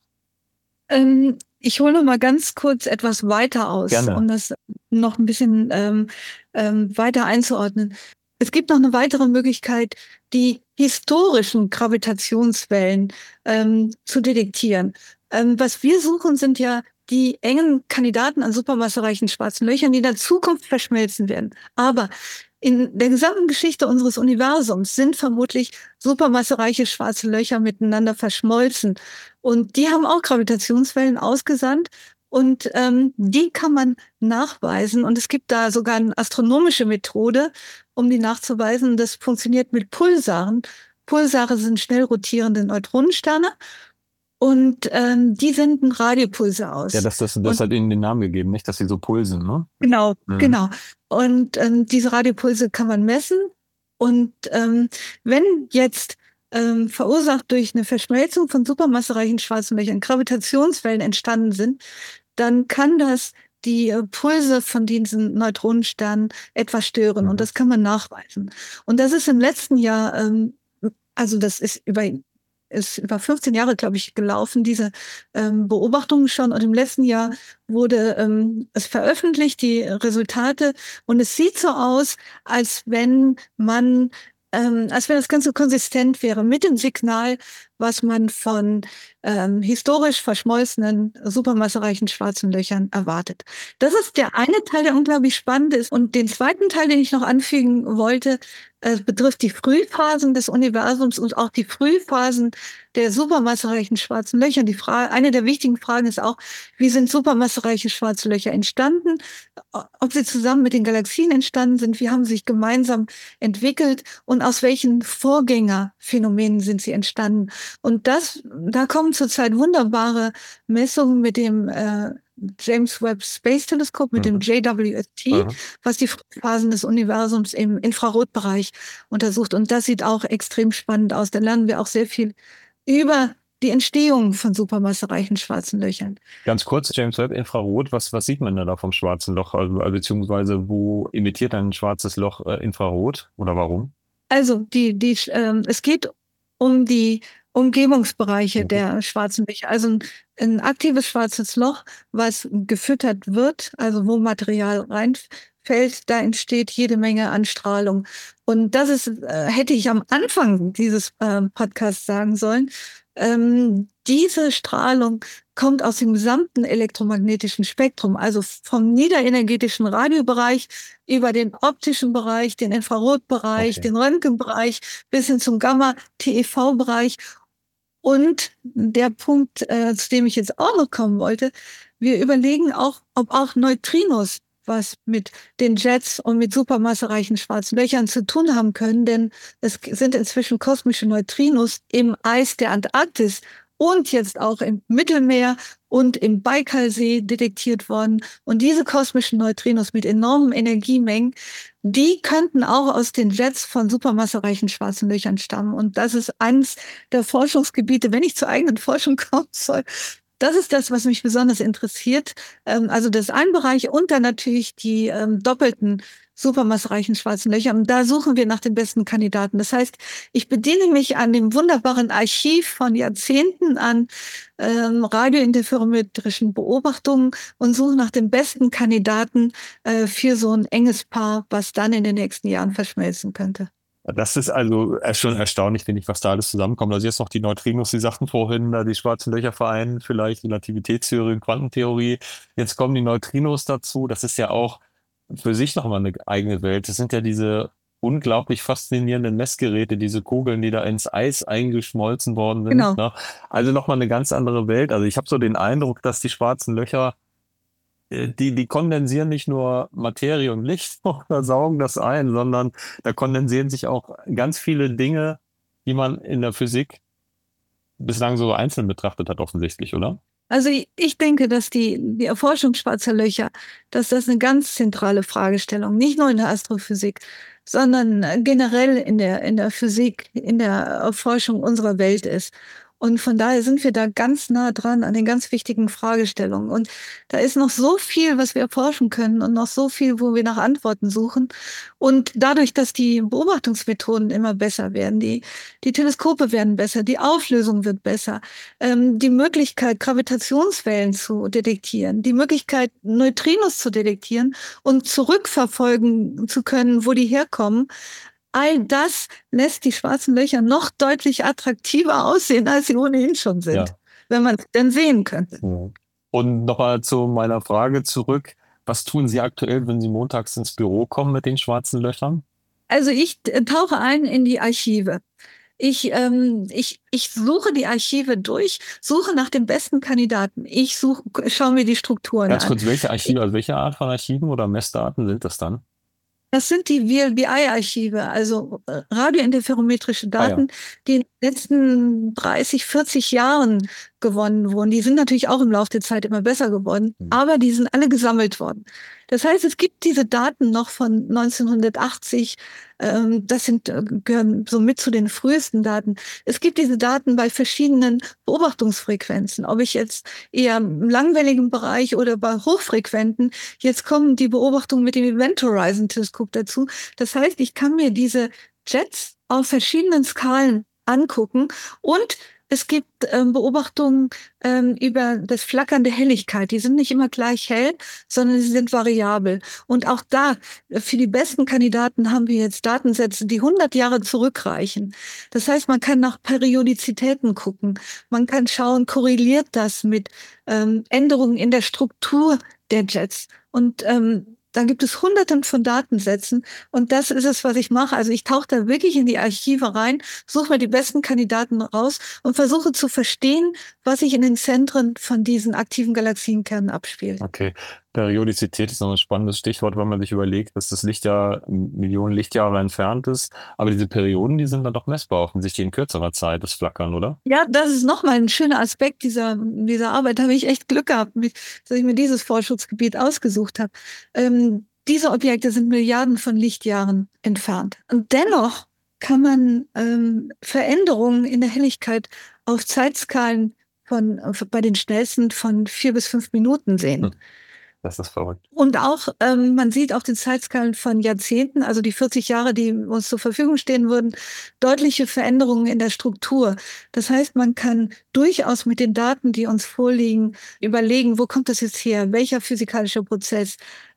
Ich hole noch mal ganz kurz etwas weiter aus, Gerne. um das noch ein bisschen weiter einzuordnen. Es gibt noch eine weitere Möglichkeit, die historischen Gravitationswellen zu detektieren. Was wir suchen, sind ja die engen Kandidaten an supermassereichen schwarzen Löchern, die in der Zukunft verschmelzen werden. Aber in der gesamten Geschichte unseres Universums sind vermutlich supermassereiche schwarze Löcher miteinander verschmolzen. Und die haben auch Gravitationswellen ausgesandt. Und die kann man nachweisen. Und es gibt da sogar eine astronomische Methode, um die nachzuweisen. Das funktioniert mit Pulsaren. Pulsare sind schnell rotierende Neutronensterne. Und die senden Radiopulse aus. Ja, das hat ihnen den Namen gegeben, nicht, dass sie so pulsen, ne? Genau, genau. Und diese Radiopulse kann man messen. Und wenn jetzt verursacht durch eine Verschmelzung von supermassereichen schwarzen Löchern Gravitationswellen entstanden sind, dann kann das die Pulse von diesen Neutronensternen etwas stören. Und das kann man nachweisen. Und das ist im letzten Jahr, also das ist über 15 Jahre, glaube ich, gelaufen, diese Beobachtungen schon. Und im letzten Jahr wurde es veröffentlicht, die Resultate. Und es sieht so aus, als wenn das Ganze konsistent wäre mit dem Signal, was man von historisch verschmolzenen, supermassereichen schwarzen Löchern erwartet. Das ist der eine Teil, der unglaublich spannend ist. Und den zweiten Teil, den ich noch anfügen wollte, betrifft die Frühphasen des Universums und auch die Frühphasen der supermassereichen schwarzen Löcher. Eine der wichtigen Fragen ist auch, wie sind supermassereiche schwarze Löcher entstanden? Ob sie zusammen mit den Galaxien entstanden sind? Wie haben sie sich gemeinsam entwickelt? Und aus welchen Vorgängerphänomenen sind sie entstanden? Und da kommen zurzeit wunderbare Messungen mit dem James Webb Space Telescope, mit dem JWST, was die Phasen des Universums im Infrarotbereich untersucht. Und das sieht auch extrem spannend aus. Da lernen wir auch sehr viel über die Entstehung von supermassereichen schwarzen Löchern. Ganz kurz, James Webb Infrarot, was sieht man da vom schwarzen Loch? Also, beziehungsweise wo emittiert ein schwarzes Loch Infrarot oder warum? Also es geht um die Umgebungsbereiche der schwarzen Löcher. Also ein aktives schwarzes Loch, was gefüttert wird, also wo Material reinfällt, da entsteht jede Menge an Strahlung. Und das ist, hätte ich am Anfang dieses Podcasts sagen sollen, diese Strahlung kommt aus dem gesamten elektromagnetischen Spektrum, also vom niederenergetischen Radiobereich über den optischen Bereich, den Infrarotbereich, den Röntgenbereich bis hin zum Gamma-TeV-Bereich. Und der Punkt, zu dem ich jetzt auch noch kommen wollte, wir überlegen auch, ob auch Neutrinos was mit den Jets und mit supermassereichen schwarzen Löchern zu tun haben können, denn es sind inzwischen kosmische Neutrinos im Eis der Antarktis und jetzt auch im Mittelmeer und im Baikalsee detektiert worden. Und diese kosmischen Neutrinos mit enormen Energiemengen, die könnten auch aus den Jets von supermassereichen schwarzen Löchern stammen. Und das ist eines der Forschungsgebiete, wenn ich zur eigenen Forschung kommen soll. Das ist das, was mich besonders interessiert. Also das ist ein Bereich und dann natürlich die doppelten supermassereichen schwarzen Löcher. Und da suchen wir nach den besten Kandidaten. Das heißt, ich bediene mich an dem wunderbaren Archiv von Jahrzehnten an radiointerferometrischen Beobachtungen und suche nach den besten Kandidaten für so ein enges Paar, was dann in den nächsten Jahren verschmelzen könnte. Das ist also schon erstaunlich, finde ich, was da alles zusammenkommt. Also jetzt noch die Neutrinos, Sie sagten vorhin, da die schwarzen Löcher vereinen, vielleicht Relativitätstheorie und Quantentheorie. Jetzt kommen die Neutrinos dazu. Das ist ja auch für sich nochmal eine eigene Welt. Das sind ja diese unglaublich faszinierenden Messgeräte, diese Kugeln, die da ins Eis eingeschmolzen worden sind. Genau. Ne? Also nochmal eine ganz andere Welt. Also ich habe so den Eindruck, dass die schwarzen Löcher die kondensieren nicht nur Materie und Licht oder saugen das ein, sondern da kondensieren sich auch ganz viele Dinge, die man in der Physik bislang so einzeln betrachtet hat, offensichtlich, oder? Also ich denke, dass die Erforschung schwarzer Löcher, dass das eine ganz zentrale Fragestellung, nicht nur in der Astrophysik, sondern generell in der Physik, in der Erforschung unserer Welt ist. Und von daher sind wir da ganz nah dran an den ganz wichtigen Fragestellungen. Und da ist noch so viel, was wir erforschen können und noch so viel, wo wir nach Antworten suchen. Und dadurch, dass die Beobachtungsmethoden immer besser werden, die Teleskope werden besser, die Auflösung wird besser, die Möglichkeit, Gravitationswellen zu detektieren, die Möglichkeit, Neutrinos zu detektieren und zurückverfolgen zu können, wo die herkommen. All das lässt die schwarzen Löcher noch deutlich attraktiver aussehen, als sie ohnehin schon sind, wenn man es denn sehen könnte. Und nochmal zu meiner Frage zurück. Was tun Sie aktuell, wenn Sie montags ins Büro kommen mit den schwarzen Löchern? Also ich tauche ein in die Archive. Ich suche die Archive durch, suche nach den besten Kandidaten. Schaue mir die Strukturen Ganz an. kurz, welche Archive, also welche Art von Archiven oder Messdaten sind das dann? Das sind die VLBI-Archive, also radiointerferometrische Daten, die in den letzten 30, 40 Jahren gewonnen wurden. Die sind natürlich auch im Laufe der Zeit immer besser geworden, aber die sind alle gesammelt worden. Das heißt, es gibt diese Daten noch von 1980, gehören so mit zu den frühesten Daten. Es gibt diese Daten bei verschiedenen Beobachtungsfrequenzen, ob ich jetzt eher im langwelligen Bereich oder bei hochfrequenten. Jetzt kommen die Beobachtungen mit dem Event Horizon Teleskop dazu. Das heißt, ich kann mir diese Jets auf verschiedenen Skalen angucken und es gibt Beobachtungen über das Flackern der Helligkeit. Die sind nicht immer gleich hell, sondern sie sind variabel. Und auch da, für die besten Kandidaten haben wir jetzt Datensätze, die 100 Jahre zurückreichen. Das heißt, man kann nach Periodizitäten gucken. Man kann schauen, korreliert das mit Änderungen in der Struktur der Jets. Und da gibt es Hunderten von Datensätzen und das ist es, was ich mache. Also ich tauche da wirklich in die Archive rein, suche mir die besten Kandidaten raus und versuche zu verstehen, was sich in den Zentren von diesen aktiven Galaxienkernen abspielt. Okay, Periodizität ist noch ein spannendes Stichwort, wenn man sich überlegt, dass das Licht ja Millionen Lichtjahre entfernt ist. Aber diese Perioden, die sind dann doch messbar, offensichtlich in kürzerer Zeit, das Flackern, oder? Ja, das ist nochmal ein schöner Aspekt dieser Arbeit. Da habe ich echt Glück gehabt, dass ich mir dieses Forschungsgebiet ausgesucht habe. Diese Objekte sind Milliarden von Lichtjahren entfernt. Und dennoch kann man Veränderungen in der Helligkeit auf Zeitskalen bei den schnellsten von 4 bis 5 Minuten sehen. Das ist verrückt. Und auch, man sieht auf den Zeitskalen von Jahrzehnten, also die 40 Jahre, die uns zur Verfügung stehen würden, deutliche Veränderungen in der Struktur. Das heißt, man kann durchaus mit den Daten, die uns vorliegen, überlegen, wo kommt das jetzt her? Welcher physikalische Prozess?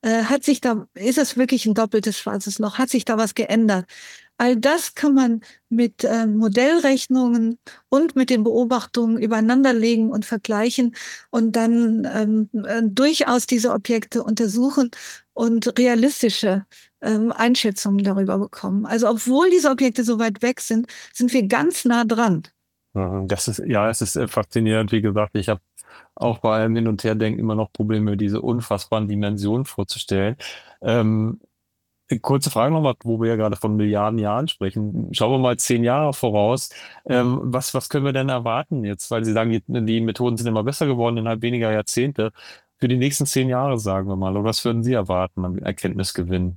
Ist es wirklich ein doppeltes schwarzes Loch? Hat sich da was geändert? All das kann man mit Modellrechnungen und mit den Beobachtungen übereinanderlegen und vergleichen und dann durchaus diese Objekte untersuchen und realistische Einschätzungen darüber bekommen. Also obwohl diese Objekte so weit weg sind, sind wir ganz nah dran. Es ist faszinierend. Wie gesagt, ich habe auch bei allem Hin- und Herdenken immer noch Probleme, diese unfassbaren Dimensionen vorzustellen. Kurze Frage nochmal, wo wir ja gerade von Milliarden Jahren sprechen. Schauen wir mal 10 Jahre voraus. Was können wir denn erwarten jetzt? Weil Sie sagen, die Methoden sind immer besser geworden innerhalb weniger Jahrzehnte. Für die nächsten 10 Jahre, sagen wir mal. Oder was würden Sie erwarten an Erkenntnisgewinn?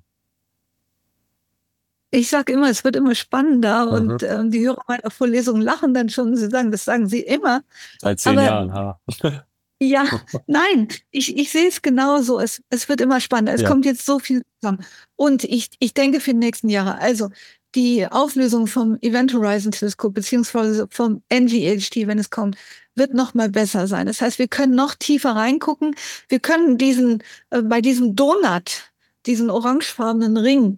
Ich sage immer, es wird immer spannender und Mhm. die Hörer meiner Vorlesungen lachen dann schon. Sie sagen, das sagen sie immer. Seit zehn Aber Jahren, ha. ja, nein, ich sehe es genauso. Es wird immer spannender. Es Ja. kommt jetzt so viel zusammen. Und ich denke für die nächsten Jahre, also die Auflösung vom Event Horizon Teleskop beziehungsweise vom NGHT, wenn es kommt, wird noch mal besser sein. Das heißt, wir können noch tiefer reingucken. Wir können bei diesem Donut, diesen orangefarbenen Ring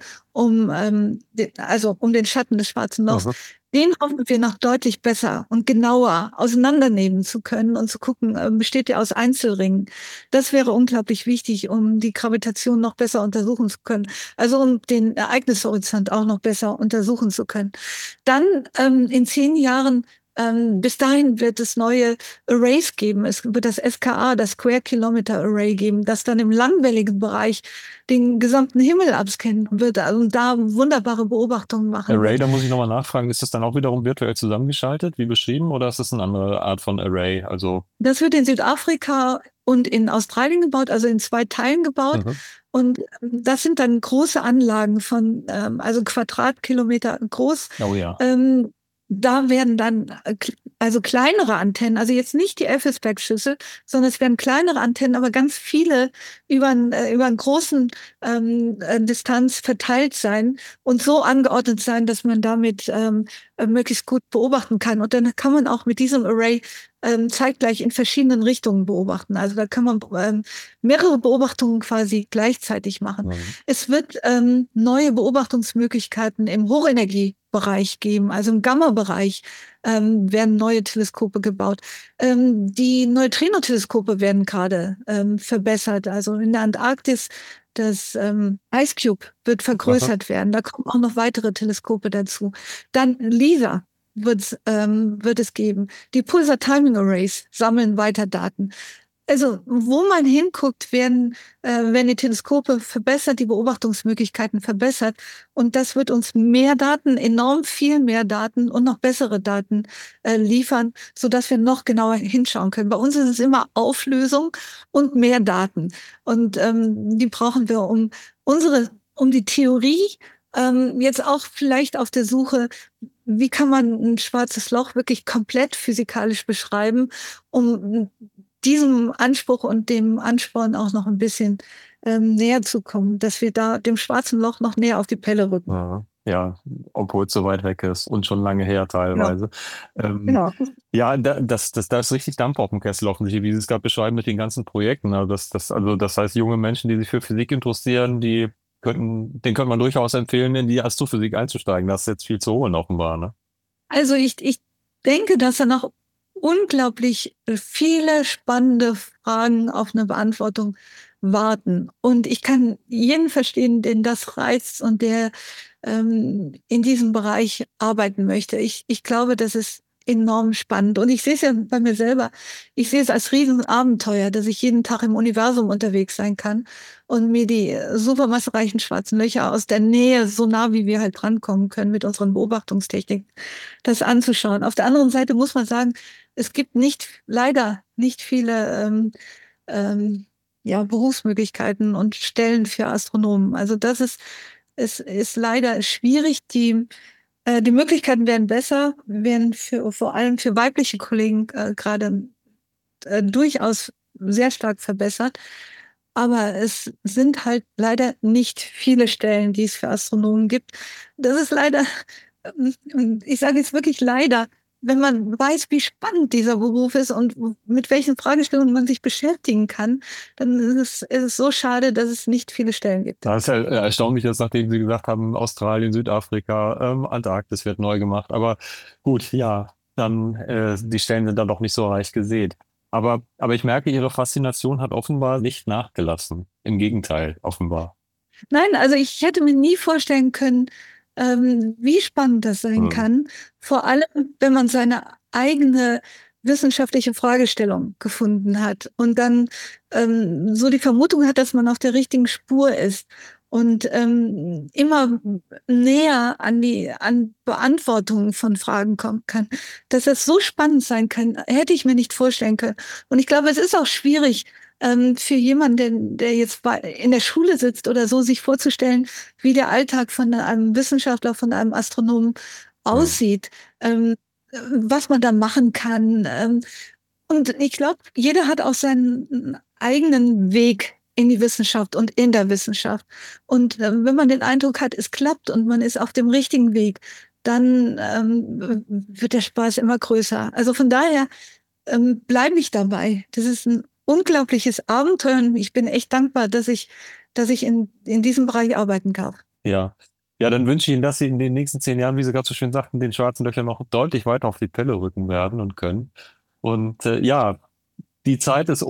um den Schatten des Schwarzen Lochs, Mhm. den hoffen wir noch deutlich besser und genauer auseinandernehmen zu können und zu gucken, besteht der aus Einzelringen. Das wäre unglaublich wichtig, um die Gravitation noch besser untersuchen zu können. Also um den Ereignishorizont auch noch besser untersuchen zu können. Dann in 10 Jahren, bis dahin wird es neue Arrays geben. Es wird das SKA, das Square Kilometer Array geben, das dann im langwelligen Bereich den gesamten Himmel abscannen wird und da wunderbare Beobachtungen machen Array, wird. da muss ich nochmal nachfragen, ist das dann auch wiederum virtuell zusammengeschaltet, wie beschrieben, oder ist das eine andere Art von Array? Also, Das wird in Südafrika und in Australien gebaut, also in 2 Teilen gebaut. mhm. Und das sind dann große Anlagen von, also Quadratkilometer groß. Oh ja. Da werden dann also kleinere Antennen, also jetzt nicht die Effelsberg-Schüssel, sondern es werden kleinere Antennen, aber ganz viele über einen großen Distanz verteilt sein und so angeordnet sein, dass man damit möglichst gut beobachten kann. Und dann kann man auch mit diesem Array zeitgleich in verschiedenen Richtungen beobachten. Also da kann man mehrere Beobachtungen quasi gleichzeitig machen. Mhm. Es wird neue Beobachtungsmöglichkeiten im Hochenergiebereich geben, also im Gamma-Bereich werden neue Teleskope gebaut. Die Neutrino-Teleskope werden gerade verbessert. Also in der Antarktis das Ice Cube wird vergrößert werden. Da kommen auch noch weitere Teleskope dazu. Dann LISA wird es geben. Die Pulsar Timing Arrays sammeln weiter Daten. Also wo man hinguckt, werden die Teleskope verbessert, die Beobachtungsmöglichkeiten verbessert. Und das wird uns mehr Daten, enorm viel mehr Daten und noch bessere Daten liefern, sodass wir noch genauer hinschauen können. Bei uns ist es immer Auflösung und mehr Daten. Und die brauchen wir, um die Theorie jetzt auch vielleicht auf der Suche, wie kann man ein schwarzes Loch wirklich komplett physikalisch beschreiben, um diesem Anspruch und dem Ansporn auch noch ein bisschen näher zu kommen, dass wir da dem schwarzen Loch noch näher auf die Pelle rücken. Ja, ja, obwohl es so weit weg ist und schon lange her teilweise. Genau. Ja, da ist richtig Dampf auf dem Kessel offensichtlich, wie Sie es gerade beschreiben mit den ganzen Projekten. Also das heißt, junge Menschen, die sich für Physik interessieren, denen könnte man durchaus empfehlen, in die Astrophysik einzusteigen. Das ist jetzt viel zu holen offenbar, ne? Also ich denke, dass da noch unglaublich viele spannende Fragen auf eine Beantwortung warten. Und ich kann jeden verstehen, den das reizt und der in diesem Bereich arbeiten möchte. Ich glaube, das ist enorm spannend. Und ich sehe es ja bei mir selber. Ich sehe es als Riesenabenteuer, dass ich jeden Tag im Universum unterwegs sein kann und mir die supermassereichen schwarzen Löcher aus der Nähe, so nah wie wir halt drankommen können mit unseren Beobachtungstechniken, das anzuschauen. Auf der anderen Seite muss man sagen, es gibt leider nicht viele Berufsmöglichkeiten und Stellen für Astronomen. Also es ist leider schwierig. Die Möglichkeiten werden besser, werden vor allem für weibliche Kollegen gerade durchaus sehr stark verbessert. Aber es sind halt leider nicht viele Stellen, die es für Astronomen gibt. Das ist leider, ich sage jetzt wirklich leider, wenn man weiß, wie spannend dieser Beruf ist und mit welchen Fragestellungen man sich beschäftigen kann, dann ist es so schade, dass es nicht viele Stellen gibt. Da ist ja erstaunlich, dass nachdem Sie gesagt haben, Australien, Südafrika, Antarktis wird neu gemacht. Aber gut, ja, dann die Stellen sind dann doch nicht so reich gesät. Aber ich merke, Ihre Faszination hat offenbar nicht nachgelassen. Im Gegenteil, offenbar. Nein, also ich hätte mir nie vorstellen können, wie spannend das sein kann. Vor allem, wenn man seine eigene wissenschaftliche Fragestellung gefunden hat und dann so die Vermutung hat, dass man auf der richtigen Spur ist und immer näher an Beantwortungen von Fragen kommen kann, dass das so spannend sein kann, hätte ich mir nicht vorstellen können. Und ich glaube, es ist auch schwierig für jemanden, der jetzt in der Schule sitzt oder so, sich vorzustellen, wie der Alltag von einem Wissenschaftler, von einem Astronomen aussieht, was man da machen kann. Und ich glaube, jeder hat auch seinen eigenen Weg in die Wissenschaft und in der Wissenschaft. Und wenn man den Eindruck hat, es klappt und man ist auf dem richtigen Weg, dann wird der Spaß immer größer. Also von daher bleibe ich dabei. Das ist ein unglaubliches Abenteuer und ich bin echt dankbar, dass ich in diesem Bereich arbeiten darf. Ja. Ja, dann wünsche ich Ihnen, dass Sie in den nächsten 10 Jahren, wie Sie gerade so schön sagten, den schwarzen Löchern noch deutlich weiter auf die Pelle rücken werden und können. Und ja, die Zeit ist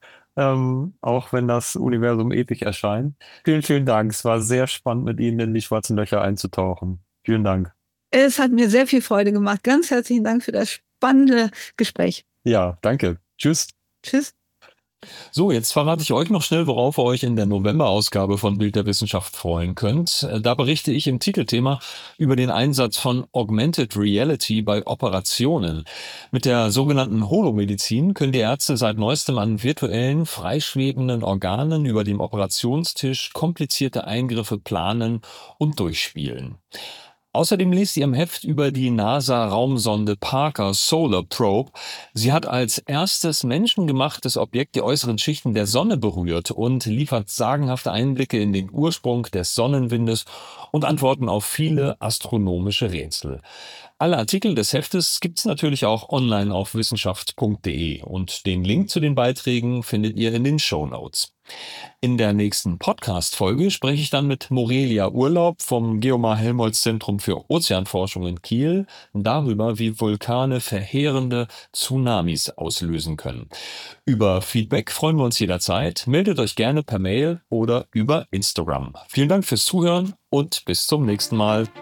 auch wenn das Universum ewig erscheint. Vielen, vielen Dank. Es war sehr spannend, mit Ihnen in die schwarzen Löcher einzutauchen. Vielen Dank. Es hat mir sehr viel Freude gemacht. Ganz herzlichen Dank für das spannende Gespräch. Ja, danke. Tschüss. Tschüss. So, jetzt verrate ich euch noch schnell, worauf ihr euch in der November-Ausgabe von Bild der Wissenschaft freuen könnt. Da berichte ich im Titelthema über den Einsatz von Augmented Reality bei Operationen. Mit der sogenannten Holomedizin können die Ärzte seit neuestem an virtuellen, freischwebenden Organen über dem Operationstisch komplizierte Eingriffe planen und durchspielen. Außerdem liest ihr im Heft über die NASA-Raumsonde Parker Solar Probe. Sie hat als erstes menschengemachtes Objekt die äußeren Schichten der Sonne berührt und liefert sagenhafte Einblicke in den Ursprung des Sonnenwindes und Antworten auf viele astronomische Rätsel. Alle Artikel des Heftes gibt's natürlich auch online auf wissenschaft.de und den Link zu den Beiträgen findet ihr in den Shownotes. In der nächsten Podcast-Folge spreche ich dann mit Morelia Urlaub vom Geomar-Helmholtz-Zentrum für Ozeanforschung in Kiel darüber, wie Vulkane verheerende Tsunamis auslösen können. Über Feedback freuen wir uns jederzeit. Meldet euch gerne per Mail oder über Instagram. Vielen Dank fürs Zuhören und bis zum nächsten Mal.